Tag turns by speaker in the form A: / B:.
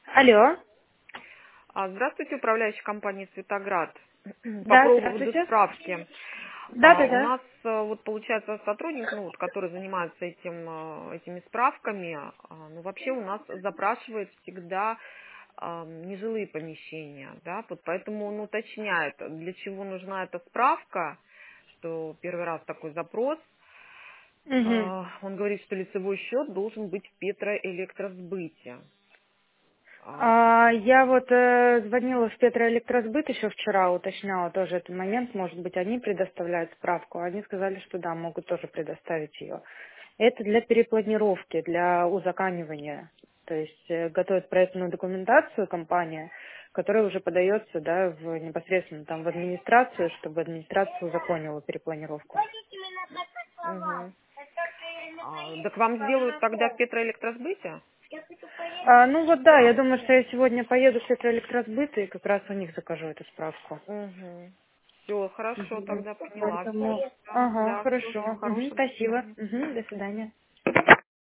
A: Алло.
B: Здравствуйте, управляющая компания «Светоград». По
A: Да,
B: поводу
A: здравствуйте.
B: справки. У
A: Да.
B: нас, вот получается, сотрудник, который занимается этими справками, ну, вообще у нас запрашивает всегда нежилые помещения, да, вот поэтому он уточняет, для чего нужна эта справка, что первый раз такой запрос.
A: Угу.
B: Он говорит, что лицевой счет должен быть в Петроэлектросбыте.
A: Я вот звонила в Петроэлектросбыт еще вчера, уточняла тоже этот момент. Может быть, они предоставляют справку. Они сказали, что да, могут тоже предоставить ее. Это для перепланировки, для узаканивания. То есть готовит проектную документацию компания, которая уже подается, да, непосредственно там в администрацию, чтобы администрация узаконила перепланировку.
B: Мгм. Так вам сделают тогда в Петроэлектросбыте?
A: Ну вот да, я думаю, что я сегодня поеду в Петроэлектросбыт и как раз у них закажу эту справку.
B: Угу. Все, хорошо,
A: Мгм.
B: тогда поняла.
A: Поэтому,
B: Да,
A: ага,
B: да, всего
A: хорошо.
B: хорошего. До
A: Спасибо.
B: свидания.
A: До свидания.